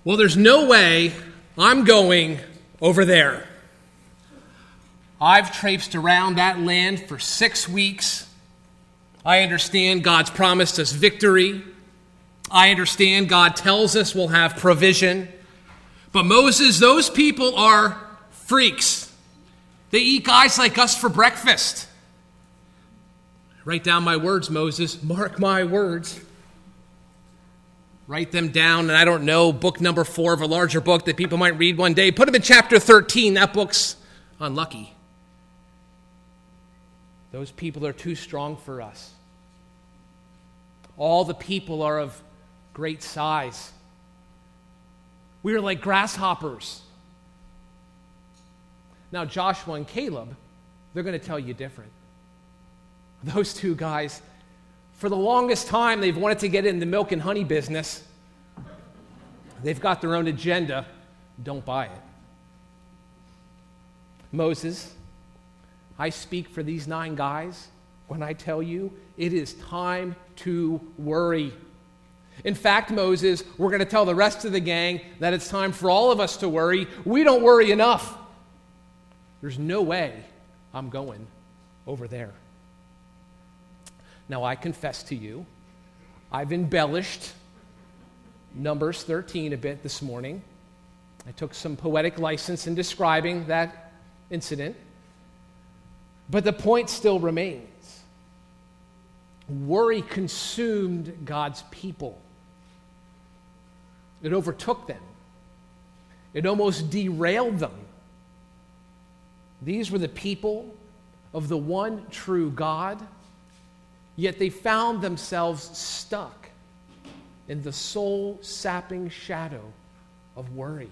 Well, there's no way I'm going over there. I've traipsed around that land for 6 weeks. I understand God's promised us victory. I understand God tells us we'll have provision. But Moses, those people are freaks. They eat guys like us for breakfast. Write down my words, Moses. Mark my words. Write them down, and I don't know, book number 4 of a larger book that people might read one day. Put them in chapter 13. That book's unlucky. Those people are too strong for us. All the people are of great size. We are like grasshoppers. Now, Joshua and Caleb, they're going to tell you different. Those two guys, for the longest time, they've wanted to get in the milk and honey business. They've got their own agenda. Don't buy it. Moses, I speak for these 9 guys when I tell you it is time to worry. In fact, Moses, we're going to tell the rest of the gang that it's time for all of us to worry. We don't worry enough. There's no way I'm going over there. Now, I confess to you, I've embellished Numbers 13 a bit this morning. I took some poetic license in describing that incident. But the point still remains. Worry consumed God's people. It overtook them. It almost derailed them. These were the people of the one true God, yet they found themselves stuck in the soul-sapping shadow of worry.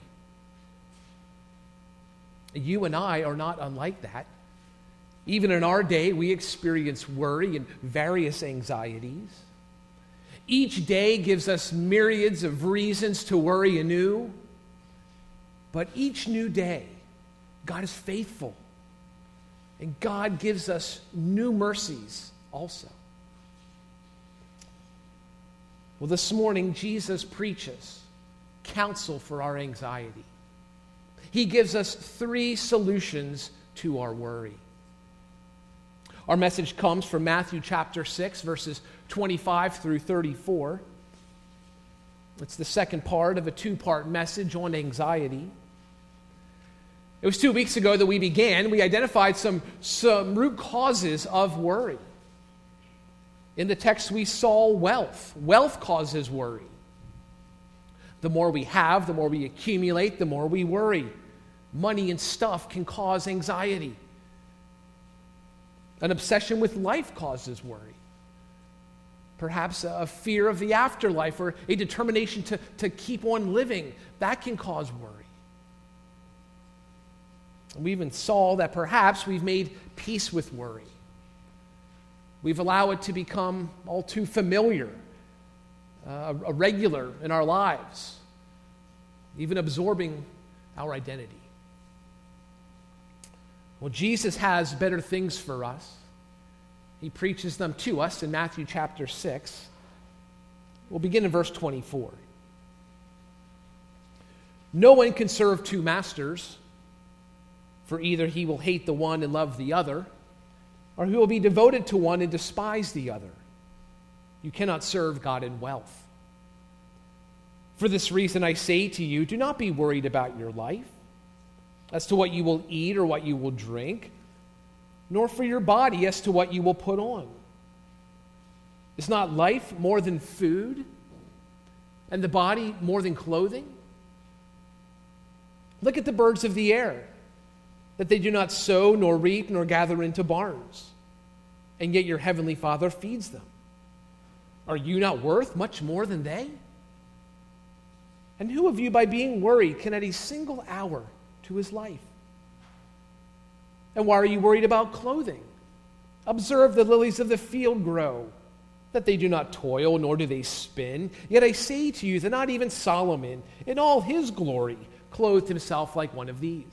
You and I are not unlike that. Even in our day, we experience worry and various anxieties. Each day gives us myriads of reasons to worry anew. But each new day, God is faithful. And God gives us new mercies also. Well, this morning, Jesus preaches counsel for our anxiety. He gives us 3 solutions to our worry. Our message comes from Matthew chapter 6, verses 25 through 34. It's the second part of a 2-part message on anxiety. It was 2 weeks ago that we began. We identified some root causes of worry. In the text, we saw wealth. Wealth causes worry. The more we have, the more we accumulate, the more we worry. Money and stuff can cause anxiety. An obsession with life causes worry. Perhaps a fear of the afterlife or a determination to keep on living, that can cause worry. We even saw that perhaps we've made peace with worry. We've allowed it to become all too familiar, a regular in our lives, even absorbing our identity. Well, Jesus has better things for us. He preaches them to us in Matthew chapter 6. We'll begin in verse 24. No one can serve 2 masters, for either he will hate the one and love the other, or he will be devoted to one and despise the other. You cannot serve God and wealth. For this reason I say to you, do not be worried about your life, as to what you will eat or what you will drink, nor for your body as to what you will put on. Is not life more than food, and the body more than clothing? Look at the birds of the air, that they do not sow, nor reap, nor gather into barns, and yet your heavenly Father feeds them. Are you not worth much more than they? And who of you, by being worried, can add a single hour to his life? And why are you worried about clothing? Observe the lilies of the field grow, that they do not toil, nor do they spin. Yet I say to you that not even Solomon, in all his glory, clothed himself like one of these.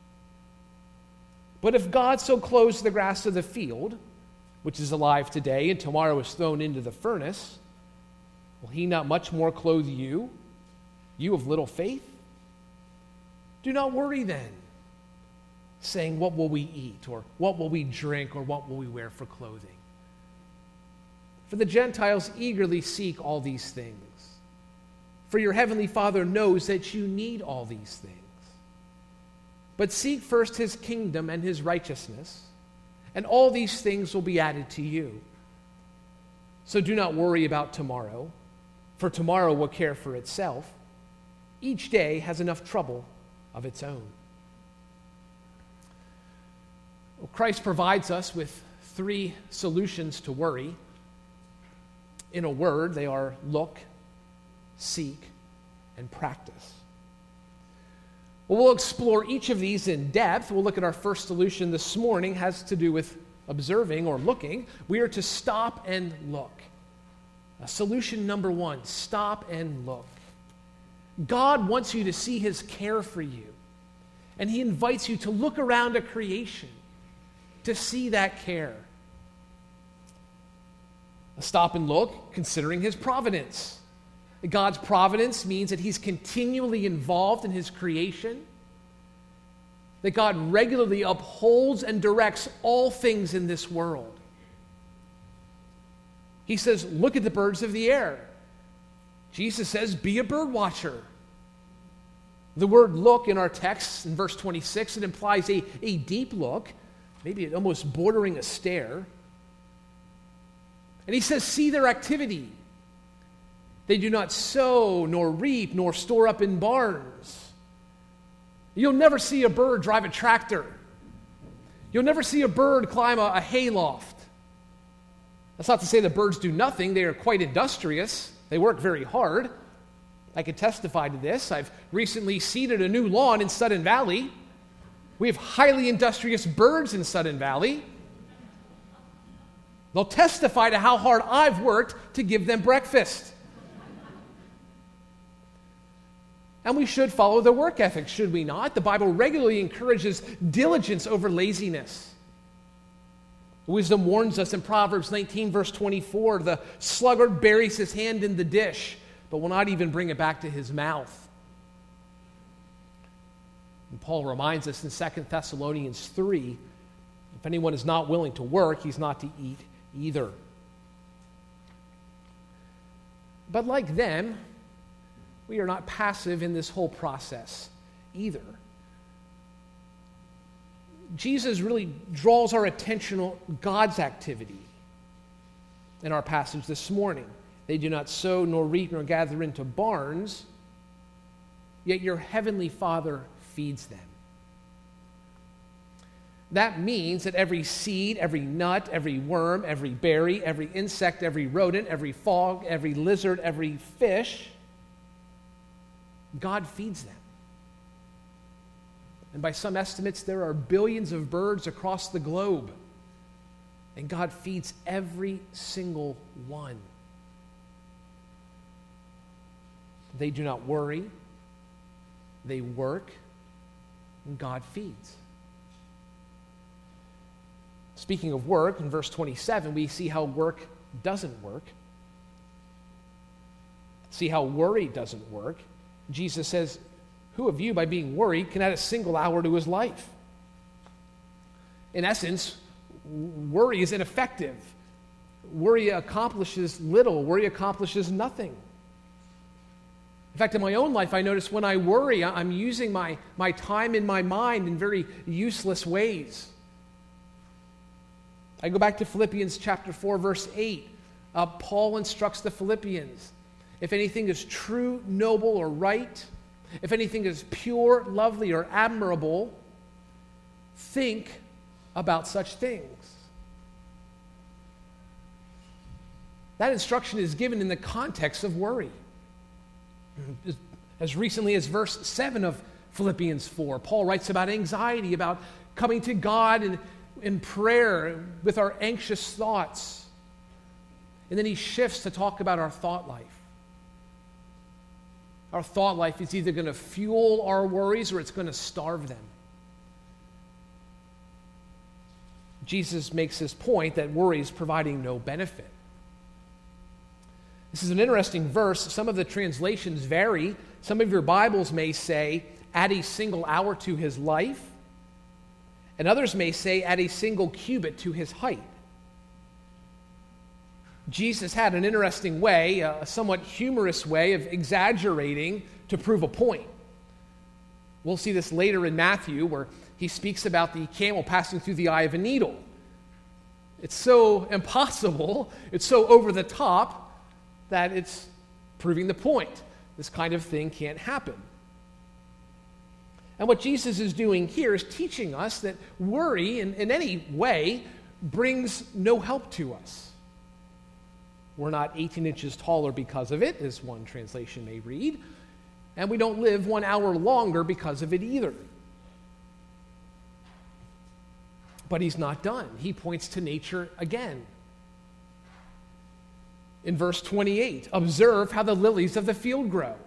But if God so clothes the grass of the field, which is alive today and tomorrow is thrown into the furnace, will he not much more clothe you, You of little faith? Do not worry then, saying, what will we eat, or what will we drink, or what will we wear for clothing? For the Gentiles eagerly seek all these things. For your heavenly Father knows that you need all these things. But seek first his kingdom and his righteousness, and all these things will be added to you. So do not worry about tomorrow, for tomorrow will care for itself. Each day has enough trouble of its own. Well, Christ provides us with 3 solutions to worry. In a word, they are look, seek, and practice. Well, we'll explore each of these in depth. We'll look at our first solution this morning, has to do with observing or looking. We are to stop and look. Solution number 1, stop and look. God wants you to see his care for you, and he invites you to look around at creation to see that care. Stop and look, considering his providence. God's providence means that he's continually involved in his creation, that God regularly upholds and directs all things in this world. He says, look at the birds of the air. Jesus says, be a bird watcher. The word look in our text in verse 26, it implies a deep look, maybe almost bordering a stare. And he says, see their activity. They do not sow, nor reap, nor store up in barns. You'll never see a bird drive a tractor. You'll never see a bird climb a hayloft. That's not to say that birds do nothing. They are quite industrious. They work very hard. I can testify to this. I've recently seeded a new lawn in Sudden Valley. We have highly industrious birds in Sudden Valley. They'll testify to how hard I've worked to give them breakfast. And we should follow the work ethic, should we not? The Bible regularly encourages diligence over laziness. Wisdom warns us in Proverbs 19, verse 24, the sluggard buries his hand in the dish, but will not even bring it back to his mouth. And Paul reminds us in 2 Thessalonians 3, if anyone is not willing to work, he's not to eat either. But like them, we are not passive in this whole process either. Jesus really draws our attention on God's activity in our passage this morning. They do not sow, nor reap, nor gather into barns, yet your heavenly Father feeds them. That means that every seed, every nut, every worm, every berry, every insect, every rodent, every frog, every lizard, every fish, God feeds them. And by some estimates, there are billions of birds across the globe. And God feeds every single one. They do not worry. They work. And God feeds. Speaking of work, in verse 27, we see how work doesn't work. See how worry doesn't work. Jesus says, who of you, by being worried, can add a single hour to his life? In essence, worry is ineffective. Worry accomplishes little. Worry accomplishes nothing. In fact, in my own life, I notice when I worry, I'm using my time in my mind in very useless ways. I go back to Philippians chapter 4, verse 8. Paul instructs the Philippians, if anything is true, noble, or right, if anything is pure, lovely, or admirable, think about such things. That instruction is given in the context of worry. As recently as verse 7 of Philippians 4, Paul writes about anxiety, about coming to God in prayer with our anxious thoughts. And then he shifts to talk about our thought life. Our thought life is either going to fuel our worries or it's going to starve them. Jesus makes this point that worry is providing no benefit. This is an interesting verse. Some of the translations vary. Some of your Bibles may say, add a single hour to his life, and others may say, add a single cubit to his height. Jesus had an interesting way, a somewhat humorous way of exaggerating to prove a point. We'll see this later in Matthew, where he speaks about the camel passing through the eye of a needle. It's so impossible, it's so over the top, that it's proving the point. This kind of thing can't happen. And what Jesus is doing here is teaching us that worry in any way brings no help to us. We're not 18 inches taller because of it, as one translation may read, and we don't live 1 hour longer because of it either. But he's not done. He points to nature again. In verse 28, observe how the lilies of the field grow.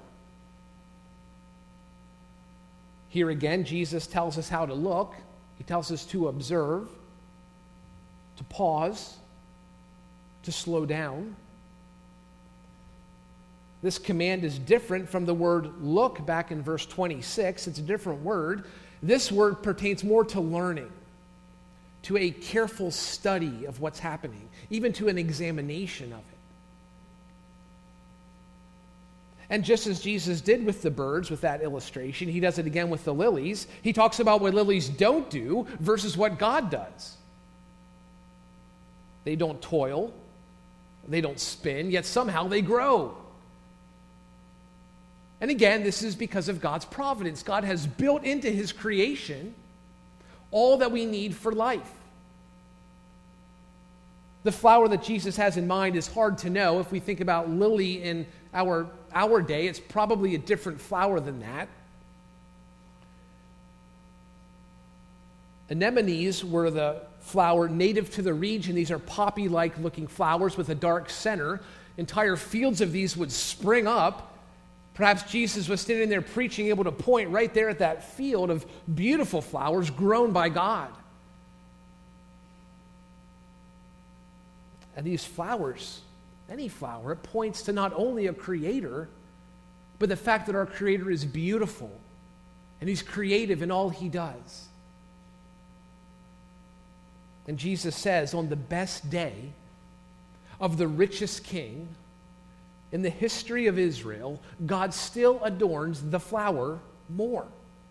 Here again, Jesus tells us how to look. He tells us to observe, to pause, to slow down. This command is different from the word look back in verse 26. It's a different word. This word pertains more to learning, to a careful study of what's happening, even to an examination of it. And just as Jesus did with the birds, with that illustration, he does it again with the lilies. He talks about what lilies don't do versus what God does. They don't toil, they don't spin, yet somehow they grow. And again, this is because of God's providence. God has built into his creation all that we need for life. The flower that Jesus has in mind is hard to know. If we think about lily in our day, it's probably a different flower than that. Anemones were the flower native to the region. These are poppy-like looking flowers with a dark center. Entire fields of these would spring up. Perhaps Jesus was standing there preaching, able to point right there at that field of beautiful flowers grown by God. And these flowers, any flower, it points to not only a creator, but the fact that our creator is beautiful and he's creative in all he does. And Jesus says, on the best day of the richest king in the history of Israel, God still adorns the flower more.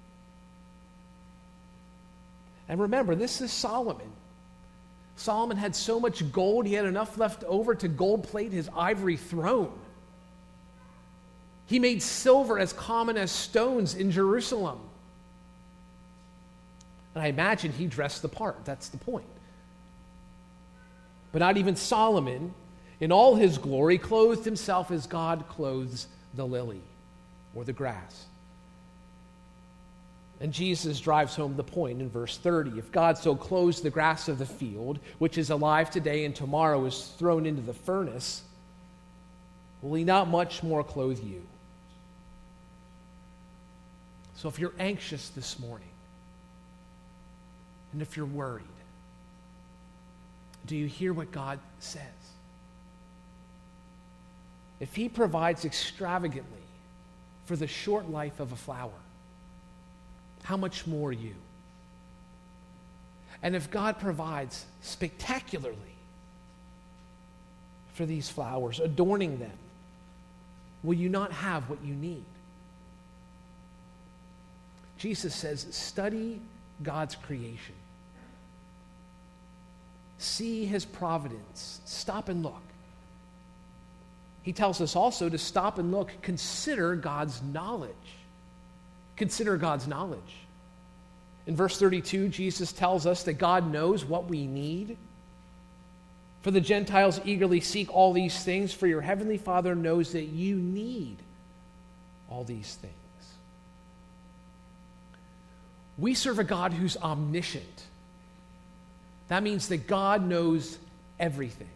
And remember, this is Solomon. Solomon had so much gold, he had enough left over to gold plate his ivory throne. He made silver as common as stones in Jerusalem. And I imagine he dressed the part. That's the point. But not even Solomon, in all his glory, clothed himself as God clothes the lily or the grass. And Jesus drives home the point in verse 30. If God so clothes the grass of the field, which is alive today and tomorrow is thrown into the furnace, will he not much more clothe you? So if you're anxious this morning, and if you're worried, do you hear what God says? If he provides extravagantly for the short life of a flower, how much more you? And if God provides spectacularly for these flowers, adorning them, will you not have what you need? Jesus says, study God's creation. See his providence. Stop and look. He tells us also to stop and look, consider God's knowledge. Consider God's knowledge. In verse 32, Jesus tells us that God knows what we need. For the Gentiles eagerly seek all these things, for your heavenly Father knows that you need all these things. We serve a God who's omniscient. That means that God knows everything.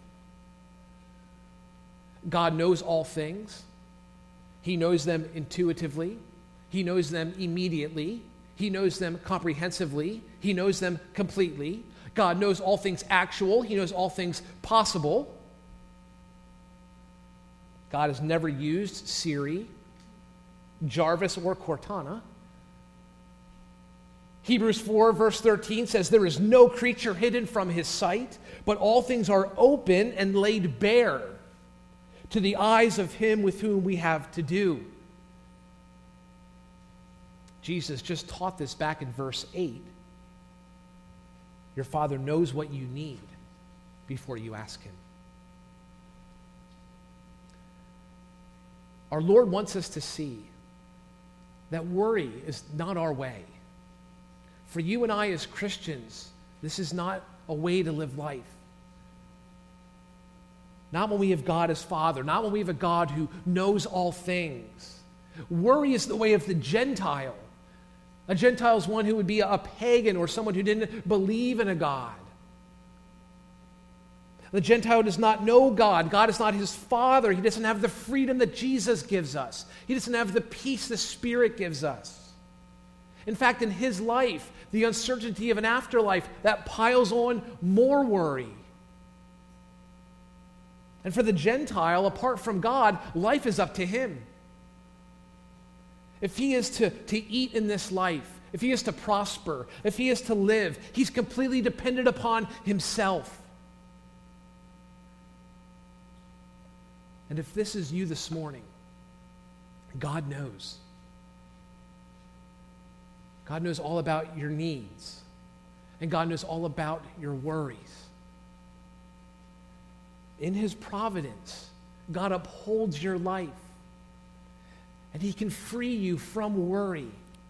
God knows all things. He knows them intuitively. He knows them immediately. He knows them comprehensively. He knows them completely. God knows all things actual. He knows all things possible. God has never used Siri, Jarvis, or Cortana. Hebrews 4, verse 13 says, there is no creature hidden from his sight, but all things are open and laid bare to the eyes of him with whom we have to do. Jesus just taught this back in verse 8. Your Father knows what you need before you ask him. Our Lord wants us to see that worry is not our way. For you and I as Christians, this is not a way to live life. Not when we have God as Father, not when we have a God who knows all things. Worry is the way of the Gentile. A Gentile is one who would be a pagan or someone who didn't believe in a God. The Gentile does not know God. God is not his Father. He doesn't have the freedom that Jesus gives us. He doesn't have the peace the Spirit gives us. In fact, in his life, the uncertainty of an afterlife, that piles on more worry. And for the Gentile, apart from God, life is up to him. If he is to eat in this life, if he is to prosper, if he is to live, he's completely dependent upon himself. And if this is you this morning, God knows. God knows all about your needs. And God knows all about your worries. In his providence, God upholds your life. And he can free you from worry.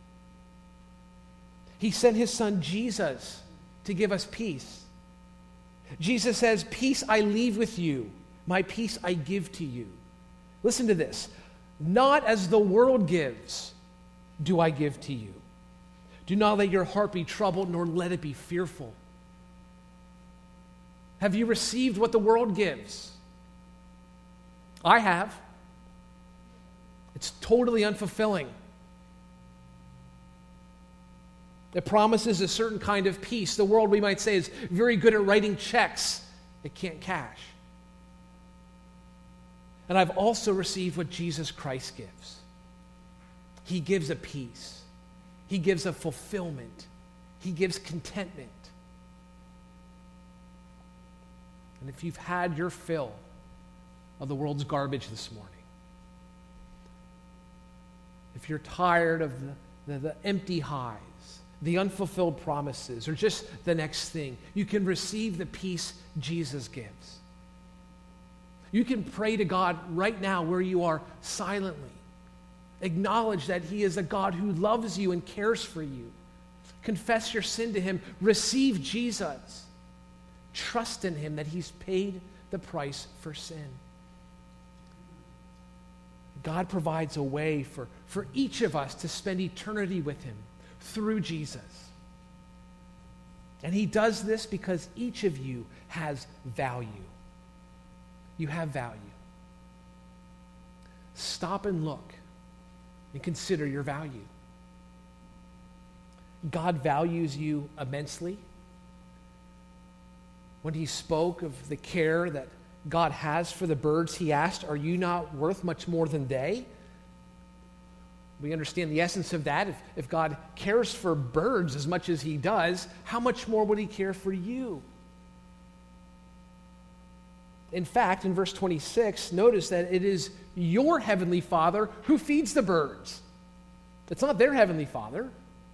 He sent his son Jesus to give us peace. Jesus says, peace I leave with you, my peace I give to you. Listen to this. Not as the world gives, do I give to you. Do not let your heart be troubled, nor let it be fearful. Have you received what the world gives? I have. It's totally unfulfilling. It promises a certain kind of peace. The world, we might say, is very good at writing checks it can't cash. And I've also received what Jesus Christ gives. He gives a peace. He gives a fulfillment. He gives contentment. And if you've had your fill of the world's garbage this morning, if you're tired of the empty highs, the unfulfilled promises, or just the next thing, you can receive the peace Jesus gives. You can pray to God right now where you are silently. Acknowledge that he is a God who loves you and cares for you. Confess your sin to him. Receive Jesus. Trust in him that he's paid the price for sin. God provides a way for each of us to spend eternity with him through Jesus. And he does this because each of you has value. You have value. Stop and look and consider your value. God values you immensely. When he spoke of the care that God has for the birds, he asked, are you not worth much more than they? We understand the essence of that. If God cares for birds as much as he does, how much more would he care for you? In fact, in verse 26, notice that it is your heavenly Father who feeds the birds. It's not their heavenly Father. I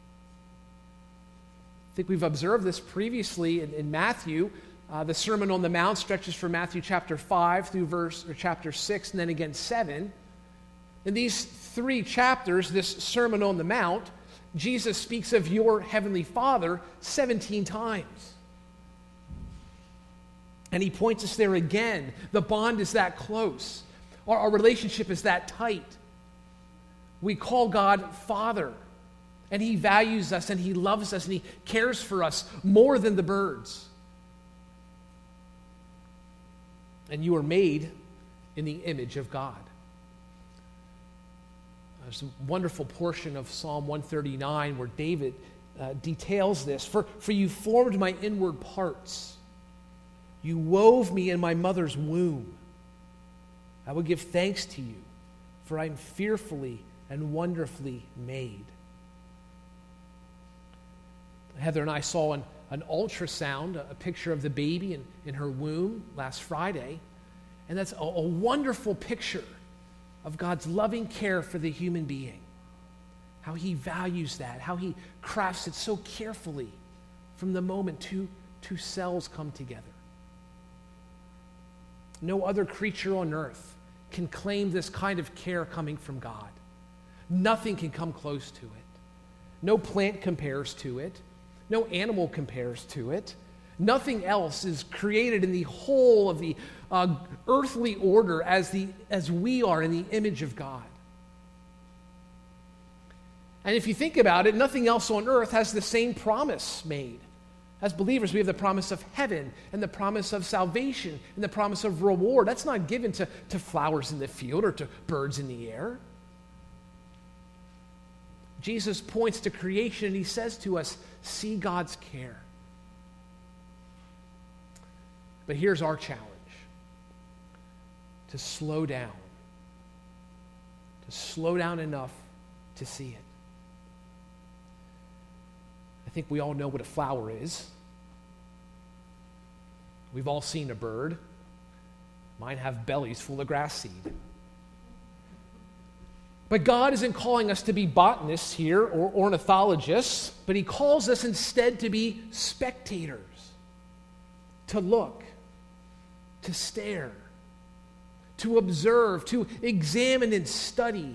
think we've observed this previously in Matthew. The Sermon on the Mount stretches from Matthew chapter 5 through chapter 6 and then again 7. In these 3 chapters, this Sermon on the Mount, Jesus speaks of your heavenly Father 17 times. And he points us there again. The bond is that close. Our relationship is that tight. We call God Father. And he values us and he loves us and he cares for us more than the birds. And you are made in the image of God. There's a wonderful portion of Psalm 139 where David details this. For you formed my inward parts. You wove me in my mother's womb. I will give thanks to you, for I am fearfully and wonderfully made. Heather and I saw an ultrasound, a picture of the baby in her womb last Friday, and that's a wonderful picture of God's loving care for the human being, how he values that, how he crafts it so carefully from the moment two cells come together. No other creature on earth can claim this kind of care coming from God. Nothing can come close to it. No plant compares to it. No animal compares to it. Nothing else is created in the whole of the earthly order as we are in the image of God. And if you think about it, nothing else on earth has the same promise made. As believers, we have the promise of heaven and the promise of salvation and the promise of reward. That's not given to flowers in the field or to birds in the air. Jesus points to creation and he says to us, see God's care. But here's our challenge: to slow down enough to see it. I think we all know what a flower is. We've all seen a bird. Mine have bellies full of grass seed. But God isn't calling us to be botanists here or ornithologists, but he calls us instead to be spectators, to look, to stare, to observe, to examine and study.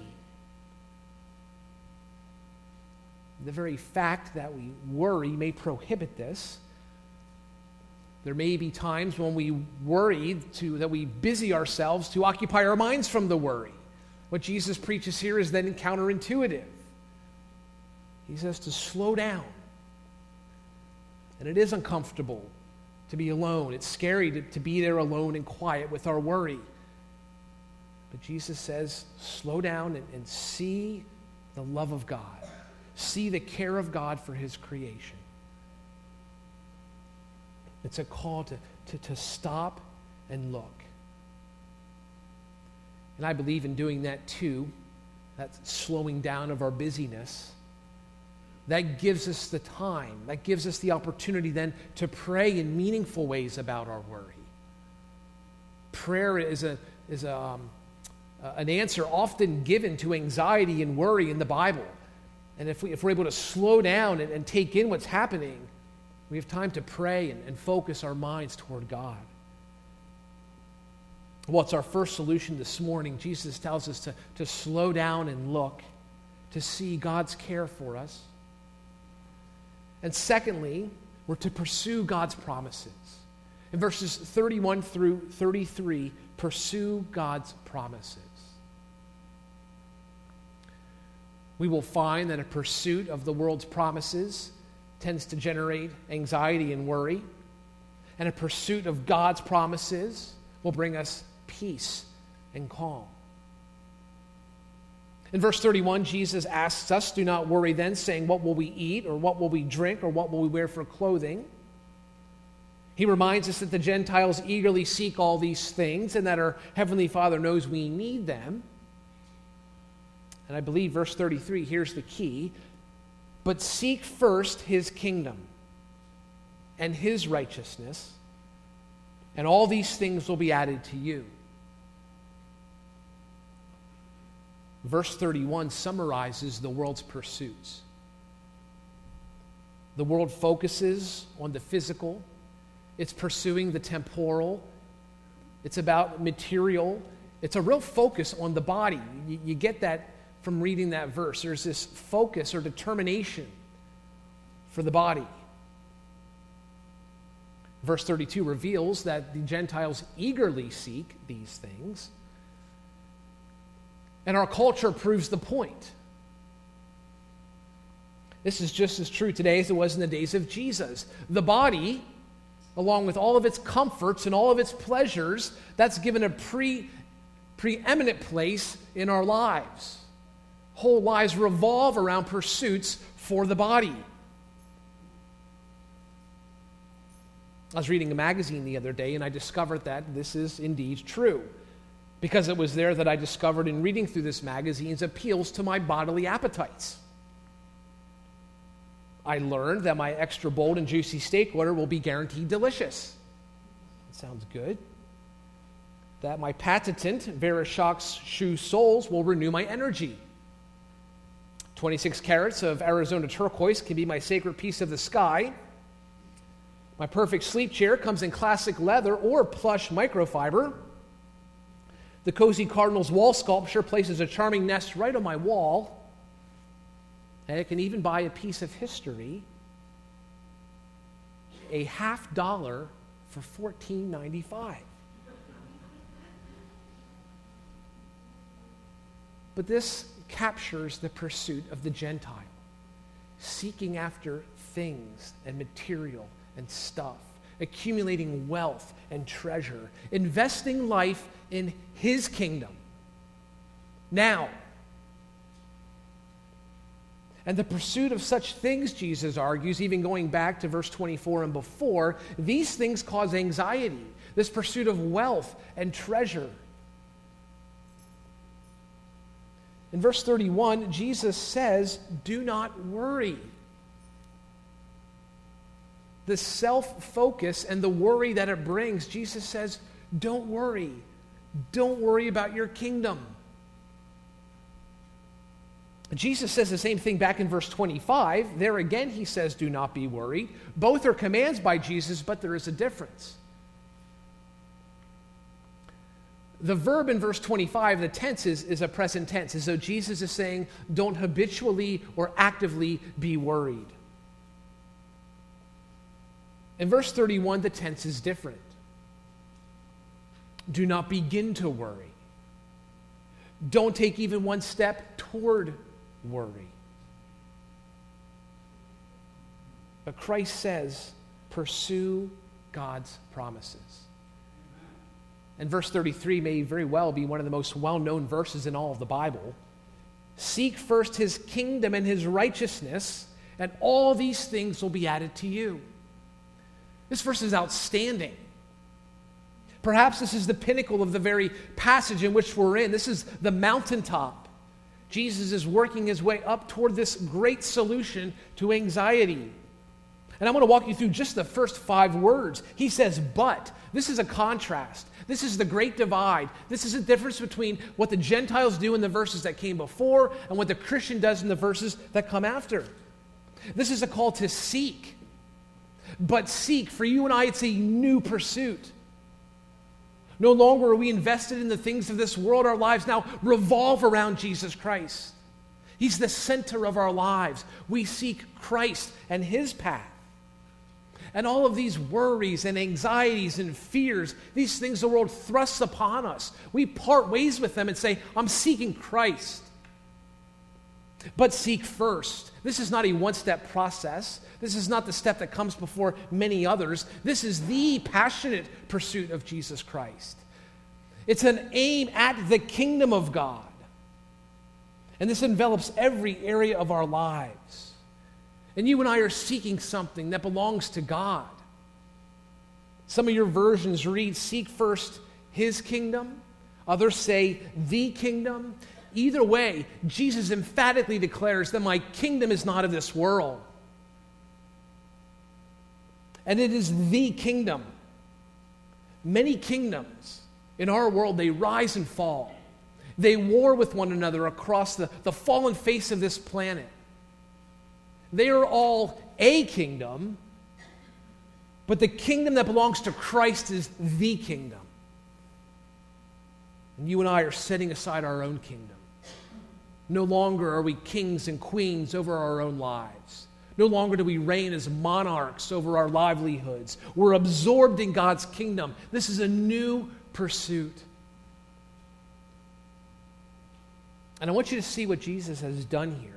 The very fact that we worry may prohibit this. There may be times when we worry that we busy ourselves to occupy our minds from the worry. What Jesus preaches here is then counterintuitive. He says to slow down. And it is uncomfortable to be alone. It's scary to be there alone and quiet with our worry. But Jesus says, slow down and see the love of God. See the care of God for his creation. It's a call to stop and look. And I believe in doing that too, that slowing down of our busyness. That gives us the time, that gives us the opportunity then to pray in meaningful ways about our worry. Prayer is an answer often given to anxiety and worry in the Bible. And if we're able to slow down and take in what's happening, we have time to pray and focus our minds toward God. Well, it's our first solution this morning. Jesus tells us to slow down and look, to see God's care for us. And secondly, we're to pursue God's promises. In verses 31 through 33, pursue God's promises. We will find that a pursuit of the world's promises tends to generate anxiety and worry, and a pursuit of God's promises will bring us peace and calm. In verse 31, Jesus asks us, do not worry then, saying, what will we eat, or what will we drink, or what will we wear for clothing? He reminds us that the Gentiles eagerly seek all these things, and that our Heavenly Father knows we need them. And I believe verse 33, here's the key. But seek first his kingdom and his righteousness, and all these things will be added to you. Verse 31 summarizes the world's pursuits. The world focuses on the physical. It's pursuing the temporal. It's about material. It's a real focus on the body. You get that from reading that verse. There's this focus or determination for the body. Verse 32 reveals that the Gentiles eagerly seek these things. And our culture proves the point. This is just as true today as it was in the days of Jesus. The body, along with all of its comforts and all of its pleasures, that's given a preeminent place in our lives. Whole lives revolve around pursuits for the body. I was reading a magazine the other day, and I discovered that this is indeed true. because it was there that I discovered in reading through this magazine's appeals to my bodily appetites. I learned that my extra bold and juicy steak order will be guaranteed delicious. That sounds good. That my patented Verishak's shoe soles will renew my energy. 26 carats of Arizona turquoise can be my sacred piece of the sky. My perfect sleep chair comes in classic leather or plush microfiber. The Cozy Cardinals wall sculpture places a charming nest right on my wall. And it can even buy a piece of history, a $50 for $14.95. But this captures the pursuit of the Gentile, seeking after things and material and stuff, accumulating wealth and treasure, investing life in his kingdom. Now, and the pursuit of such things, Jesus argues, even going back to verse 24 and before, these things cause anxiety, this pursuit of wealth and treasure. In verse 31, Jesus says, do not worry. The self-focus and the worry that it brings, Jesus says, don't worry. Don't worry about your kingdom. Jesus says the same thing back in verse 25. There again he says, do not be worried. Both are commands by Jesus, but there is a difference. The verb in verse 25, the tense is a present tense, as though Jesus is saying, don't habitually or actively be worried. In verse 31, the tense is different. Do not begin to worry. Don't take even one step toward worry. But Christ says, pursue God's promises. And verse 33 may very well be one of the most well-known verses in all of the Bible. Seek first his kingdom and his righteousness, and all these things will be added to you. This verse is outstanding. Perhaps this is the pinnacle of the very passage in which we're in. This is the mountaintop. Jesus is working his way up toward this great solution to anxiety. And I'm going to walk you through just the first 5 words. He says, but. This is a contrast. This is the great divide. This is the difference between what the Gentiles do in the verses that came before and what the Christian does in the verses that come after. This is a call to seek. But seek, for you and I, it's a new pursuit. No longer are we invested in the things of this world. Our lives now revolve around Jesus Christ. He's the center of our lives. We seek Christ and his path. And all of these worries and anxieties and fears, these things the world thrusts upon us, we part ways with them and say, I'm seeking Christ. But seek first. This is not a one-step process. This is not the step that comes before many others. This is the passionate pursuit of Jesus Christ. It's an aim at the kingdom of God. And this envelops every area of our lives. And you and I are seeking something that belongs to God. Some of your versions read, seek first his kingdom. Others say, the kingdom. Either way, Jesus emphatically declares that my kingdom is not of this world. And it is the kingdom. Many kingdoms in our world, they rise and fall. They war with one another across the fallen face of this planet. They are all a kingdom, but the kingdom that belongs to Christ is the kingdom. And you and I are setting aside our own kingdom. No longer are we kings and queens over our own lives. No longer do we reign as monarchs over our livelihoods. We're absorbed in God's kingdom. This is a new pursuit. And I want you to see what Jesus has done here.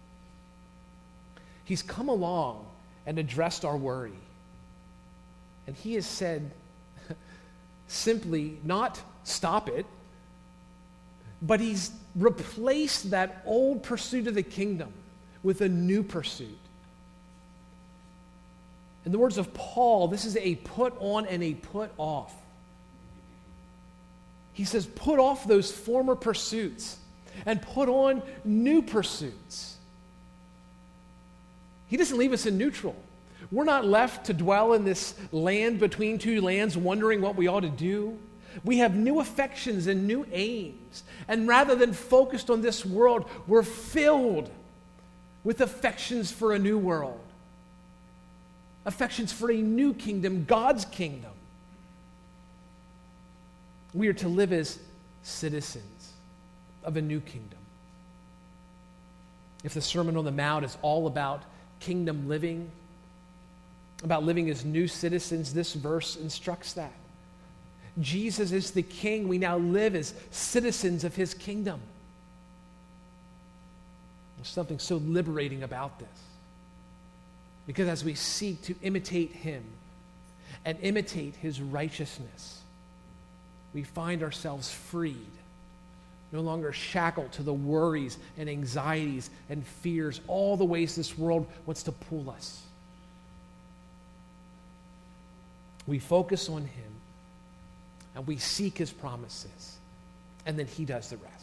He's come along and addressed our worry. And he has said, simply, not stop it, but he's replaced that old pursuit of the kingdom with a new pursuit. In the words of Paul, this is a put on and a put off. He says, put off those former pursuits and put on new pursuits. He doesn't leave us in neutral. We're not left to dwell in this land between two lands wondering what we ought to do. We have new affections and new aims. And rather than focused on this world, we're filled with affections for a new world. Affections for a new kingdom, God's kingdom. We are to live as citizens of a new kingdom. If the Sermon on the Mount is all about kingdom living, about living as new citizens, this verse instructs that. Jesus is the King. We now live as citizens of his kingdom. There's something so liberating about this. Because as we seek to imitate him and imitate his righteousness, we find ourselves freed, no longer shackled to the worries and anxieties and fears, all the ways this world wants to pull us. We focus on him, and we seek his promises, and then he does the rest.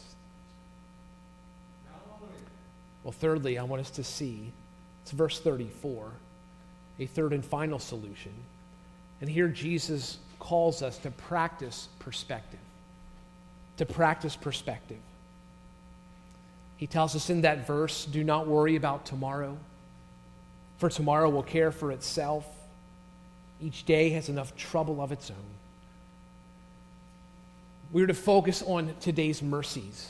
Well, thirdly, I want us to see, it's verse 34, a third and final solution. And here Jesus calls us to practice perspective. To practice perspective. He tells us in that verse, do not worry about tomorrow, for tomorrow will care for itself. Each day has enough trouble of its own. We are to focus on today's mercies.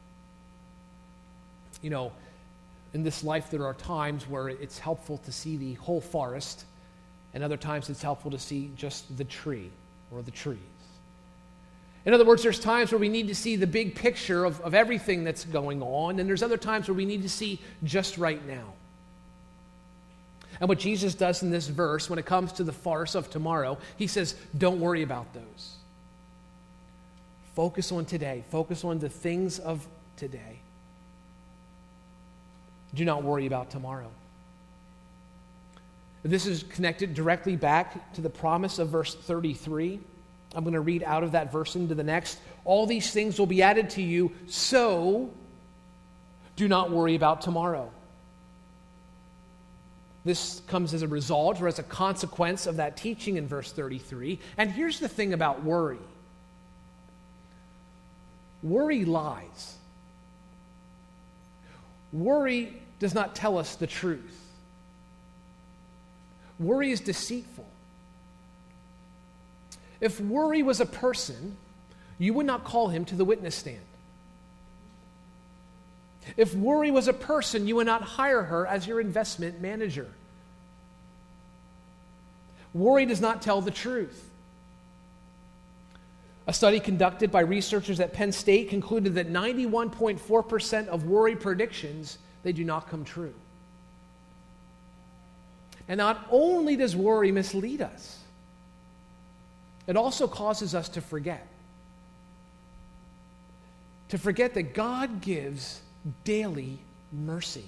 You know, in this life there are times where it's helpful to see the whole forest, and other times it's helpful to see just the tree or the trees. In other words, there's times where we need to see the big picture of everything that's going on, and there's other times where we need to see just right now. And what Jesus does in this verse, when it comes to the farce of tomorrow, he says, don't worry about those. Focus on today. Focus on the things of today. Do not worry about tomorrow. This is connected directly back to the promise of verse 33. I'm going to read out of that verse into the next. All these things will be added to you, so do not worry about tomorrow. This comes as a result or as a consequence of that teaching in verse 33. And here's the thing about worry. Worry lies. Worry does not tell us the truth. Worry is deceitful. If worry was a person, you would not call him to the witness stand. If worry was a person, you would not hire her as your investment manager. Worry does not tell the truth. A study conducted by researchers at Penn State concluded that 91.4% of worry predictions, they do not come true. And not only does worry mislead us, it also causes us to forget. To forget that God gives daily mercy.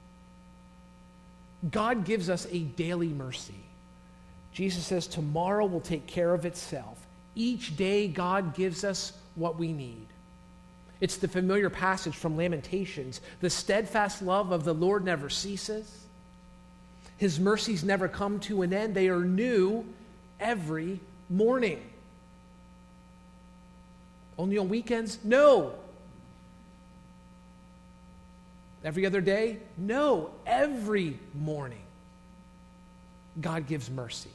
God gives us a daily mercy. Jesus says tomorrow will take care of itself. Each day God gives us what we need. It's the familiar passage from Lamentations. The steadfast love of the Lord never ceases. His mercies never come to an end. They are new every morning. Only on weekends? No. Every other day? No. Every morning, God gives mercy.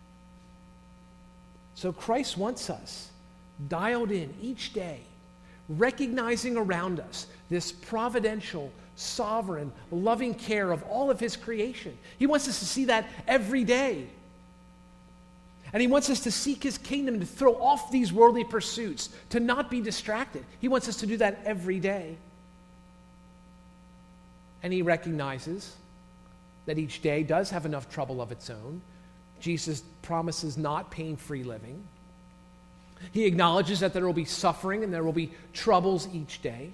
So Christ wants us dialed in each day, recognizing around us this providential, sovereign, loving care of all of his creation. He wants us to see that every day. And he wants us to seek his kingdom, to throw off these worldly pursuits, to not be distracted. He wants us to do that every day. And he recognizes that each day does have enough trouble of its own. Jesus promises not pain-free living. He acknowledges that there will be suffering and there will be troubles each day,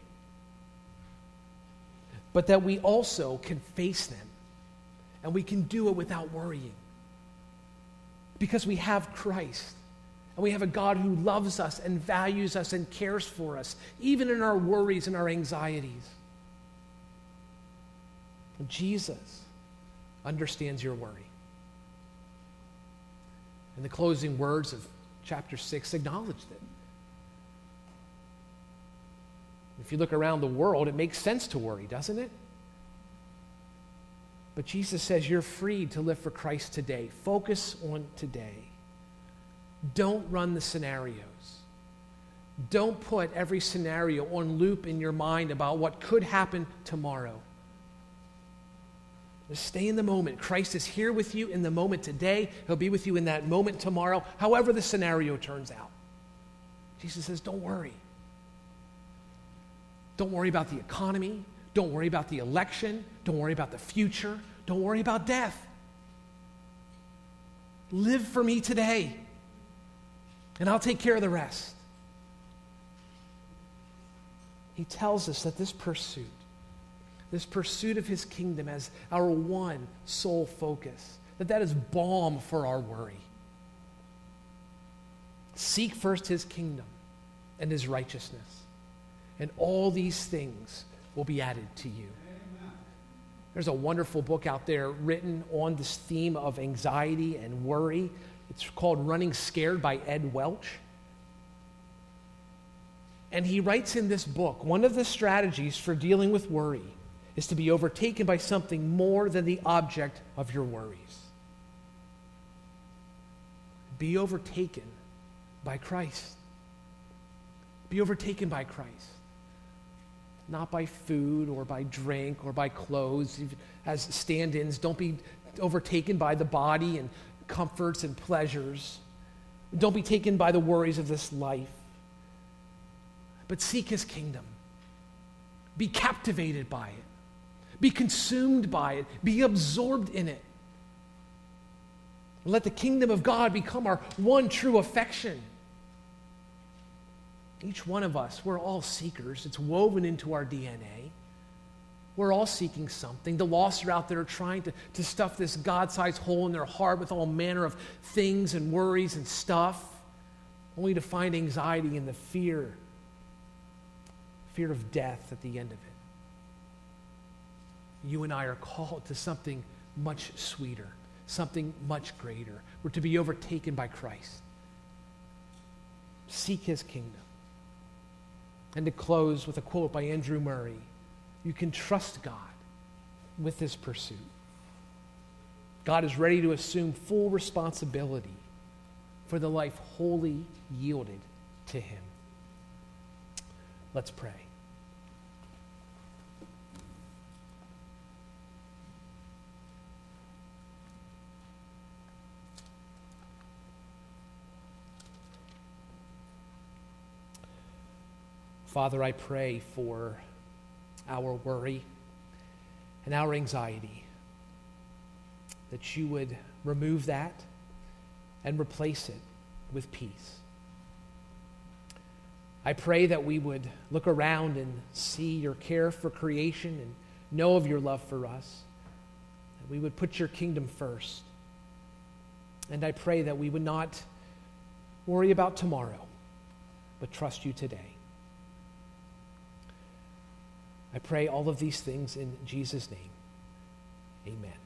but that we also can face them, and we can do it without worrying, because we have Christ, And we have a God who loves us and values us and cares for us, even in our worries and our anxieties. Jesus understands your worry. And the closing words of chapter 6 acknowledge that. If you look around the world, it makes sense to worry, doesn't it? But Jesus says you're free to live for Christ today. Focus on today. Don't run the scenarios. Don't put every scenario on loop in your mind about what could happen tomorrow. Just stay in the moment. Christ is here with you in the moment today. He'll be with you in that moment tomorrow, however the scenario turns out. Jesus says, don't worry. Don't worry about the economy. Don't worry about the election. Don't worry about the future. Don't worry about death. Live for me today, and I'll take care of the rest. He tells us that this pursuit of his kingdom as our one sole focus, that is balm for our worry. Seek first his kingdom and his righteousness, and all these things will be added to you. Amen. There's a wonderful book out there written on this theme of anxiety and worry. It's called Running Scared by Ed Welch. And he writes in this book, one of the strategies for dealing with worry is to be overtaken by something more than the object of your worries. Be overtaken by Christ. Be overtaken by Christ. Not by food or by drink or by clothes as stand-ins. Don't be overtaken by the body and comforts and pleasures. Don't be taken by the worries of this life. But seek his kingdom. Be captivated by it. Be consumed by it. Be absorbed in it. Let the kingdom of God become our one true affection. Each one of us, we're all seekers. It's woven into our DNA. We're all seeking something. The lost are out there trying to stuff this God-sized hole in their heart with all manner of things and worries and stuff, only to find anxiety and the fear of death at the end of it. You and I are called to something much sweeter, something much greater. We're to be overtaken by Christ. Seek his kingdom. And to close with a quote by Andrew Murray, you can trust God with this pursuit. God is ready to assume full responsibility for the life wholly yielded to him. Let's pray. Father, I pray for our worry and our anxiety, that you would remove that and replace it with peace. I pray that we would look around and see your care for creation and know of your love for us, that we would put your kingdom first. And I pray that we would not worry about tomorrow, but trust you today. I pray all of these things in Jesus' name. Amen.